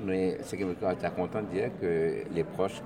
Mais c'est que tu es content de dire que les proches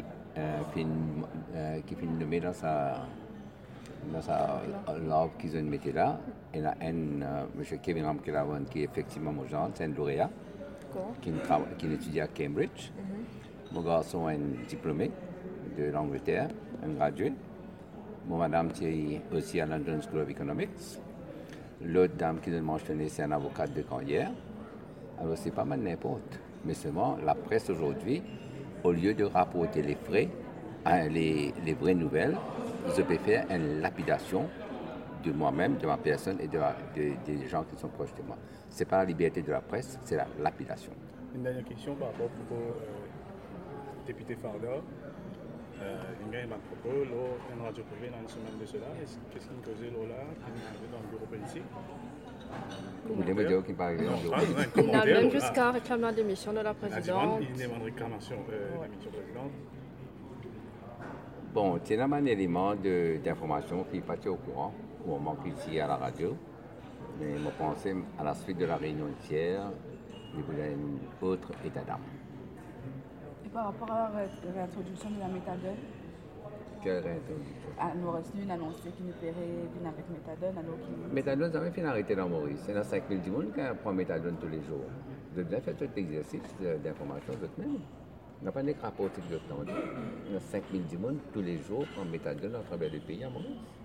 qui finissent nommer dans sa l'arbre qu'ils ont mis là, il y a M. Kevin Ramkelawan qui est effectivement mon genre, c'est un lauréat D'accord. qui étudie à Cambridge. Mon garçon est un diplômé de l'Angleterre, un gradué. Mon madame qui est aussi à London School of Economics. L'autre dame qui nous mentionné, c'est un avocat de carrière. Alors c'est pas mal n'importe. Mais seulement, la presse aujourd'hui, au lieu de rapporter les frais, les vraies nouvelles, ils peuvent faire une lapidation de moi-même, de ma personne et des gens qui sont proches de moi. C'est pas la liberté de la presse, c'est la lapidation. Une dernière question par rapport au député Farda. Il y a un propos, une radio privée dans une semaine de cela. Qu'est-ce qu'il causait là, qui est dans le bureau politique? Vous voulez me dire qu'il parle de Il a même jusqu'à réclamer la démission de la présidente. Il demande réclamation de la démission présidente. Bon, c'est un élément d'information qui n'est pas au courant au moment qu'il est à la radio. Mais je pense à la suite de la réunion hier, il y a un autre état d'âme. Et par rapport à la réintroduction de la méthadone, Quelle réintroduction? Maurice Lune a annoncé qu'il ne paierait d'une avec méthadone alors qu'il... Méthadone, ça m'a fait arrêter dans Maurice. Il y en a 5000 du monde qui prend méthadone tous les jours. Vous avez déjà fait tout l'exercice d'information vous-même. On n'a pas des rapports tout le temps. Il y en a 5000 du monde tous les jours qui prend méthadone à travers le pays à Maurice.